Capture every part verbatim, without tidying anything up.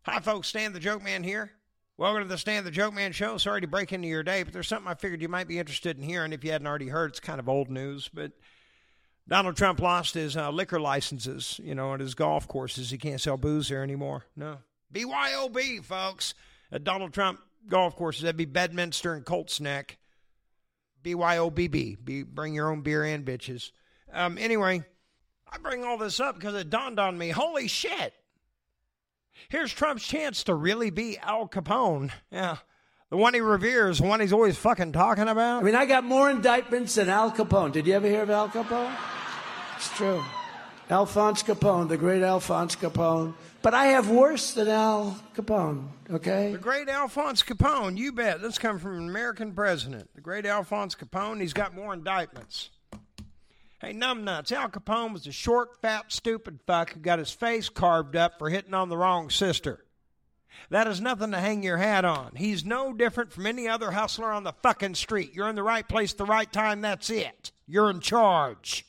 Hi, folks. Stan the Joke Man here. Welcome to the Stan the Joke Man Show. Sorry to break into your day, but there's something I figured you might be interested in hearing if you hadn't already heard. It's kind of old news, but Donald Trump lost his uh, liquor licenses, you know, at his golf courses. He can't sell booze there anymore. No. B Y O B, folks, at Donald Trump golf courses. That'd be Bedminster and Colts Neck. B Y O B B. Be, bring your own beer in, bitches. Um, anyway, I bring all this up because it dawned on me, holy shit. Here's Trump's chance to really be Al Capone. Yeah. The one he reveres, the one he's always fucking talking about. I mean, I got more indictments than Al Capone. Did you ever hear of Al Capone? It's true. Alphonse Capone, the great Alphonse Capone. But I have worse than Al Capone, okay? The great Alphonse Capone, you bet. This comes from an American president. The great Alphonse Capone, he's got more indictments. Hey, numbnuts, Al Capone was a short, fat, stupid fuck who got his face carved up for hitting on the wrong sister. That is nothing to hang your hat on. He's no different from any other hustler on the fucking street. You're in the right place at the right time, that's it. You're in charge.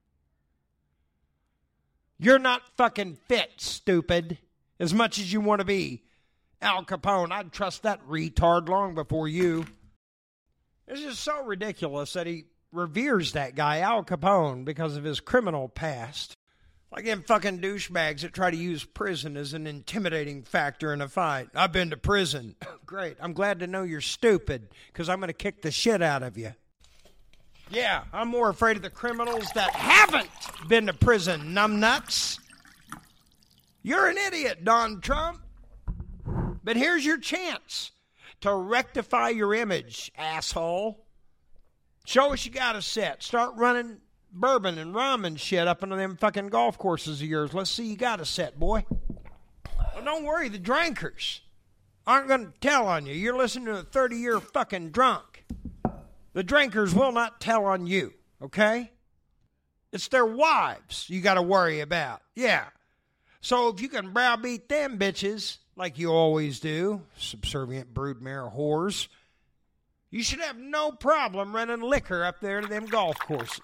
You're not fucking fit, stupid, as much as you want to be. Al Capone, I'd trust that retard long before you. It's just so ridiculous that he reveres that guy, Al Capone, because of his criminal past. Like them fucking douchebags that try to use prison as an intimidating factor in a fight. I've been to prison. Great. I'm glad to know you're stupid, because I'm going to kick the shit out of you. Yeah, I'm more afraid of the criminals that haven't been to prison, numbnuts. You're an idiot, Don Trump. But here's your chance to rectify your image, asshole. Show us you got a set. Start running bourbon and rum and shit up into them fucking golf courses of yours. Let's see you got a set, boy. Well, don't worry, the drinkers aren't going to tell on you. You're listening to a thirty-year fucking drunk. The drinkers will not tell on you, okay? It's their wives you got to worry about. Yeah. So if you can browbeat them bitches, like you always do, subservient broodmare whores, you should have no problem running liquor up there to them golf courses.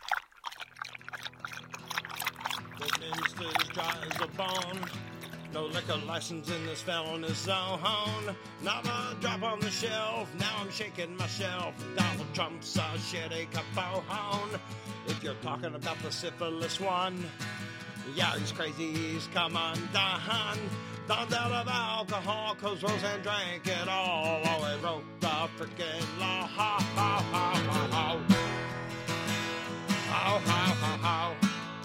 Bedminster's dry as a bone. No liquor license in this felonious zone. Not a drop on the shelf. Now I'm shaking myself. Donald Trump's a shitty Capone. If you're talking about the syphilis one, yeah, he's crazy. He's come undone. Don't doubt of alcohol, cause Roseanne drank it all. Oh, he wrote the freaking law. Ha, ha, ha, ha, ha. Oh, ha, ha, ha.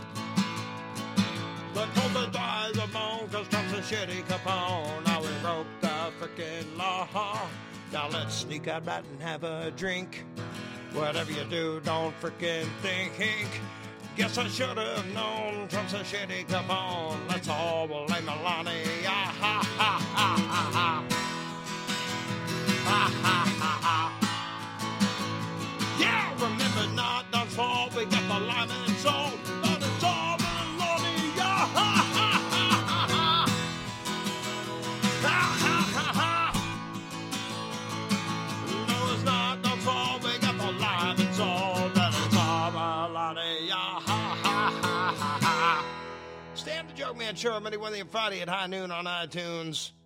The cold dries a bone, cause Trump's a shitty Capone. Now he wrote the freaking law. Now let's sneak out back and have a drink. Whatever you do, don't freaking think. Guess I should have known Trump's a shitty Capone. Let's all blame Melania. Ha, ha, ha, ha, ha. Ha, ha, ha, ha. Yeah, remember not Don's fault. We got the lime and salt. But it's all Melania. Ha, ha, ha, ha, ha. Ha, ha, ha, ha. No, it's not Don's fault. We got the lime and salt. But it's all Melania. Stan the Joke Man Show, Monday, Wednesday, and Friday at high noon on iTunes.